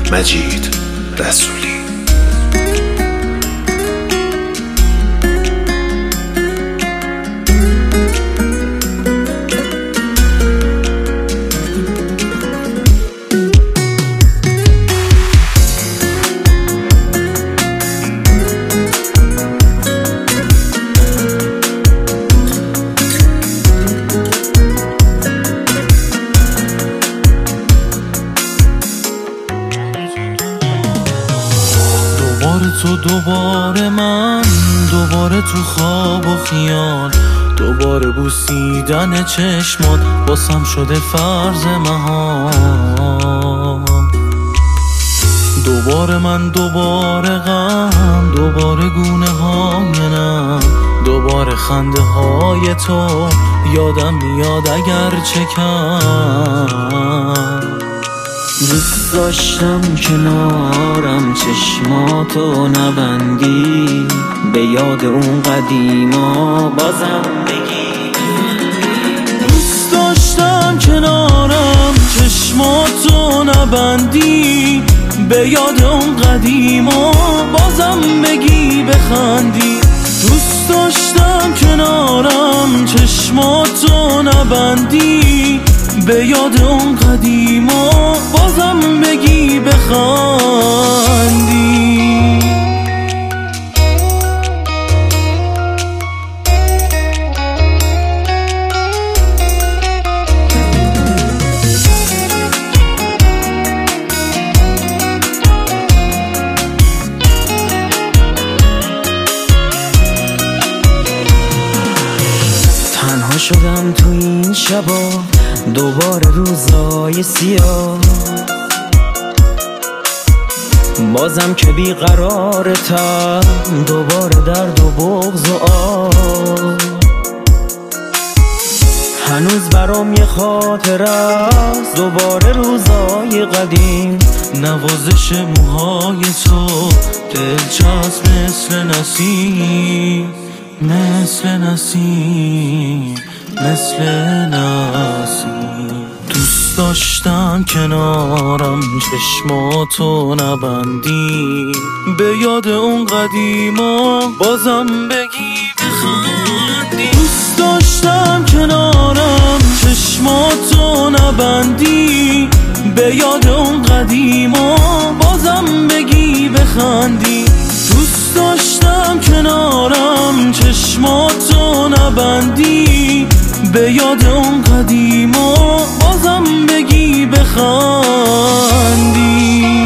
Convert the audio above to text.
مجید رسولی. تو دوباره من، دوباره تو خواب و خیال، دوباره بوسیدن چشمات باسم شده فرض محال. دوباره من، دوباره غم، دوباره گونه های نم، دوباره خنده های تو یادم میاد اگر چه کم. دوست داشتم کنارم چشماتو نبندی، به یاد اون قدیما بازم بگی. دوست داشتم کنارم چشماتو نبندی، به یاد اون قدیما بازم بگی بخندی. دوست داشتم کنارم چشماتو نبندی، به یاد اون قدیما بازم بگی بخندی. تنها شدم تو این شبا، دوباره روزای سیاه، بازم که بیقرارتم، دوباره درد و بغض و آه. هنوز برام یه خاطر است، دوباره روزای قدیم، نوازش موهای تو دلچسب مثل نسیم، مثل نسیم، مثل نسیم. دوست داشتم کنارم چشماتو نبندی، به یاد اون قدیما بازم بگی بخندی. دوست داشتم کنارم چشماتو نبندی، به یاد اون قدیما بازم بگی بخندی. دوست داشتم کنارم چشماتو نبندی، به یاد اون قدیما بازم بگی بخندی.